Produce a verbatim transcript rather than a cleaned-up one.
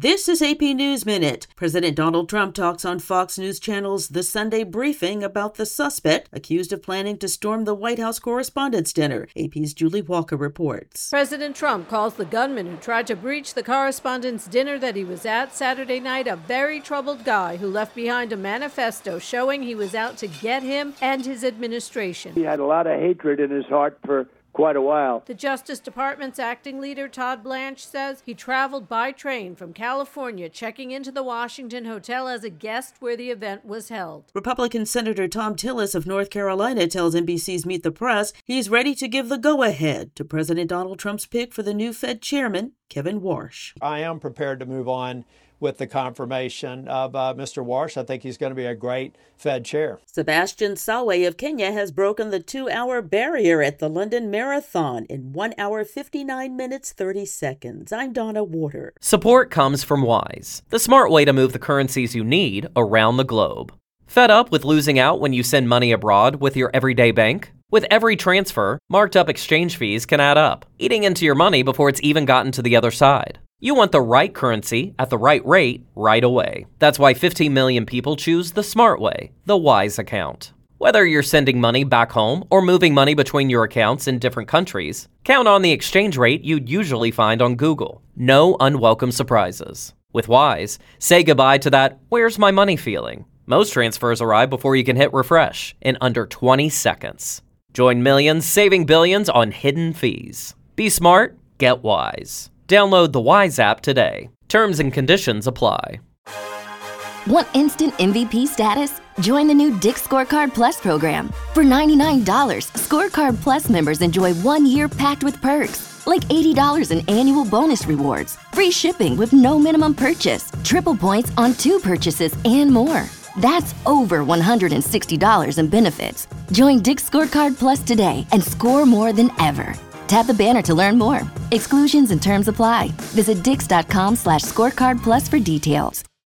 This is A P News Minute. President Donald Trump talks on Fox News Channel's The Sunday Briefing about the suspect accused of planning to storm the White House Correspondents' Dinner. A P's Julie Walker reports. President Trump calls the gunman who tried to breach the Correspondents' Dinner that he was at Saturday night a very troubled guy who left behind a manifesto showing he was out to get him and his administration. He had a lot of hatred in his heart for quite a while. The Justice Department's acting leader, Todd Blanche, says he traveled by train from California, checking into the Washington Hotel as a guest where the event was held. Republican Senator Thom Tillis of North Carolina tells N B C's Meet the Press he's ready to give the go-ahead to President Donald Trump's pick for the new Fed chairman, Kevin Warsh. I am prepared to move on with the confirmation of uh, Mister Warsh. I think he's going to be a great Fed chair. Sebastian Sawe of Kenya has broken the two-hour barrier at the London Marathon in one hour, fifty-nine minutes, thirty seconds. I'm Donna Warder. Support comes from Wise, the smart way to move the currencies you need around the globe. Fed up with losing out when you send money abroad with your everyday bank? With every transfer, marked up exchange fees can add up, eating into your money before it's even gotten to the other side. You want the right currency at the right rate right away. That's why fifteen million people choose the smart way, the Wise account. Whether you're sending money back home or moving money between your accounts in different countries, count on the exchange rate you'd usually find on Google. No unwelcome surprises. With Wise, say goodbye to that "where's my money" feeling. Most transfers arrive before you can hit refresh in under twenty seconds. Join millions saving billions on hidden fees. Be smart, get Wise. Download the Wise app today. Terms and conditions apply. Want instant M V P status? Join the new Dick's Scorecard Plus program. For ninety-nine dollars, Scorecard Plus members enjoy one year packed with perks, like eighty dollars in annual bonus rewards, free shipping with no minimum purchase, triple points on two purchases, and more. That's over one hundred sixty dollars in benefits. Join Dick's Scorecard Plus today and score more than ever. Tap the banner to learn more. Exclusions and terms apply. Visit dix.com slash scorecard plus for details.